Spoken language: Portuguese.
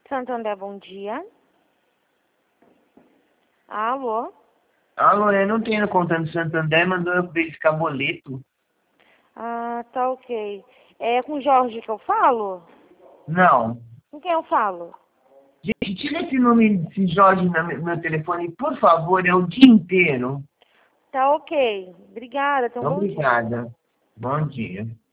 Santander, bom dia. Alô? Alô, eu não tenho conta no Santander, mandou eu verificar boleto. Ah, tá ok. É com o Jorge que eu falo? Não. Com quem eu falo? Gente, tira esse nome desse Jorge no meu telefone, por favor, é o dia inteiro. Tá ok. Obrigada, tenha um bom dia. Obrigada. Bom dia.